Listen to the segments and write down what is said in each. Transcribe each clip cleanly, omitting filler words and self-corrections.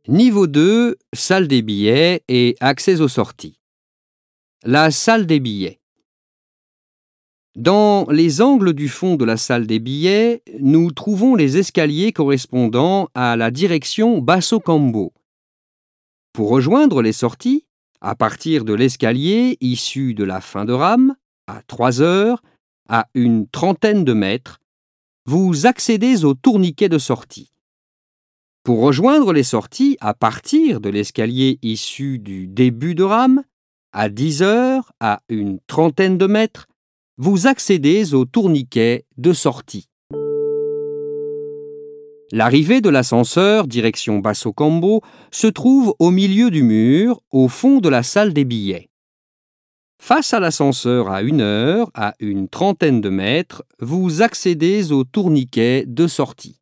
Niveau 2, salle des billets et accès aux sorties. La salle des billets. Dans les angles du fond de la salle des billets, nous trouvons les escaliers correspondant à la direction Basso Cambo. Pour rejoindre les sorties, à partir de l'escalier issu de la fin de rame, à 3 heures, à une trentaine de mètres, vous accédez au tourniquet de sortie. Pour rejoindre les sorties à partir de l'escalier issu du début de rame, à 10 heures, à une trentaine de mètres, vous accédez au tourniquet de sortie. L'arrivée de l'ascenseur direction Basso Cambo se trouve au milieu du mur, au fond de la salle des billets. Face à l'ascenseur à 1 heure, à une trentaine de mètres, vous accédez au tourniquet de sortie.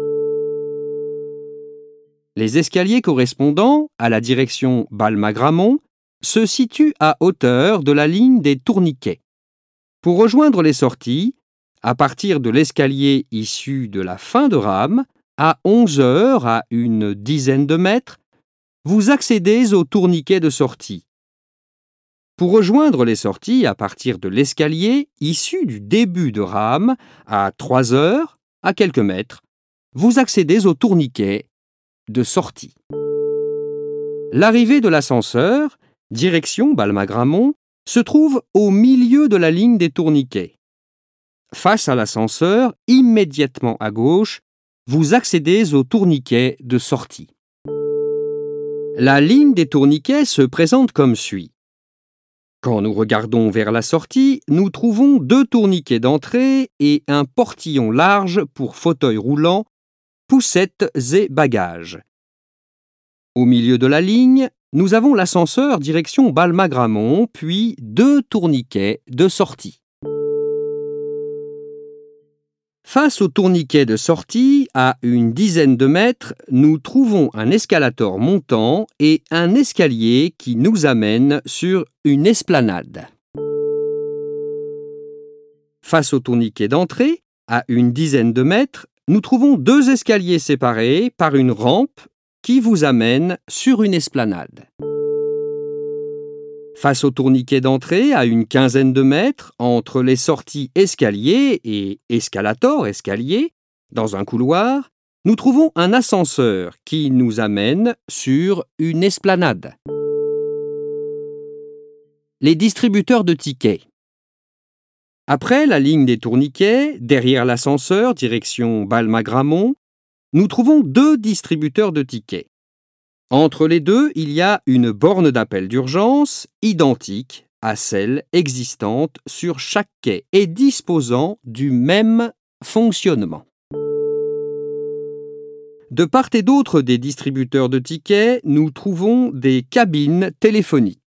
Les escaliers correspondant à la direction Balma-Gramont se situent à hauteur de la ligne des tourniquets. Pour rejoindre les sorties, à partir de l'escalier issu de la fin de rame, à 11 heures, à une dizaine de mètres, vous accédez au tourniquet de sortie. Pour rejoindre les sorties à partir de l'escalier issu du début de rame, à 3 heures, à quelques mètres, vous accédez au tourniquet de sortie. L'arrivée de l'ascenseur, direction Balma-Gramont, se trouve au milieu de la ligne des tourniquets. Face à l'ascenseur, immédiatement à gauche, vous accédez au tourniquet de sortie. La ligne des tourniquets se présente comme suit. Quand nous regardons vers la sortie, nous trouvons 2 tourniquets d'entrée et un portillon large pour fauteuil roulant, poussettes et bagages. Au milieu de la ligne, nous avons l'ascenseur direction Balma-Gramont, puis 2 tourniquets de sortie. Face au tourniquet de sortie, à une dizaine de mètres, nous trouvons un escalator montant et un escalier qui nous amène sur une esplanade. Face au tourniquet d'entrée, à une dizaine de mètres, nous trouvons 2 escaliers séparés par une rampe qui vous amène sur une esplanade. Face au tourniquet d'entrée, à une quinzaine de mètres, entre les sorties escalier et escalator-escalier, dans un couloir, nous trouvons un ascenseur qui nous amène sur une esplanade. Les distributeurs de tickets. Après la ligne des tourniquets, derrière l'ascenseur, direction Balma-Gramont, nous trouvons 2 distributeurs de tickets. Entre les deux, il y a une borne d'appel d'urgence identique à celle existante sur chaque quai et disposant du même fonctionnement. De part et d'autre des distributeurs de tickets, nous trouvons des cabines téléphoniques.